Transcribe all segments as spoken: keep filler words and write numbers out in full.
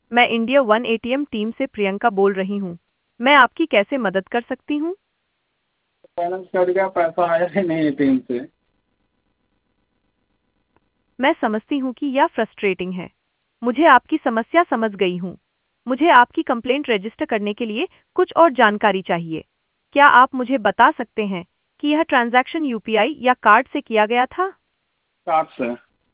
मैं India One ATM team से प्रियंका बोल रही हूँ। मैं आपकी कैसे मदद कर सकती हूँ? बैलेंस कट गया, पैसा आया ही नहीं एटीएम से। मैं समझती हूँ कि यह फ्रस्ट्रेटिंग है। मुझे आपकी समस्या समझ गई हूँ। मुझे आपकी कंप्लेंट रजिस्टर करने के लिए कुछ और जानकारी चाहिए। क्या आप मुझे बता सकते हैं कि यह ट्रांजैक्शन यूपीआई या कार्ड से किया गया था? कार्ड से।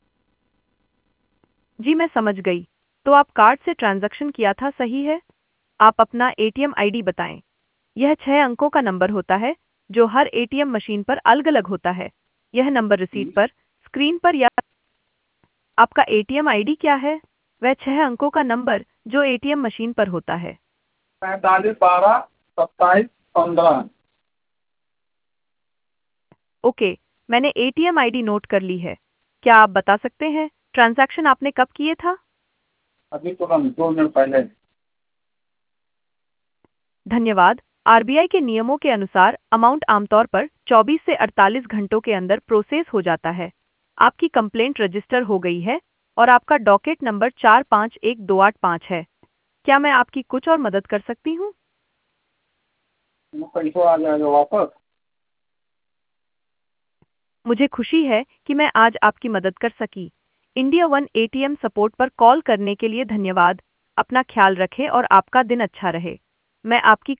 जी मैं समझ गई। तो आप कार्ड से ट्रांजैक्शन किया था, सही है? आप अपना एटीएम आईडी बताएं। यह छह अंकों का नंबर होता है जो हर एटीएम मशीन पर अलग-अलग होता है। यह नंबर रिसीट हम्म, पर, स्क्रीन पर या आपका एटीएम आईडी क्या है? वह छह अंकों का नंबर जो एटीएम मशीन पर होता है। पैंतालीस बारह सत्ताईस पंद्रह। ओके, मैंने एटीएम आईडी नोट कर ली है। क्या आप बता सकते हैं ट्रांजैक्शन आपने कब किए था? अभी तुरंत दो मिनट पहले। धन्यवाद। आरबीआई के नियमों के अनुसार अमाउंट आमतौर पर चौबीस से अड़तालीस घंटों के अंदर प्रोसेस हो जाता है। आपकी कंप्लेंट रजिस्टर हो गई है और आपका डॉकेट नंबर चार पाँच एक दो आठ पाँच है। क्या मैं आपकी कुछ और मदद कर सकती हूँ? पैसा आ जाएगा वापस। मुझे खुशी है कि मैं आज आपकी मदद कर सकी। इंडिया वन एटीएम सपोर्ट पर कॉल करने के लिए धन्यवाद। अपना ख्याल रखें और आपका दिन अच्छा रहे। मैं आपकी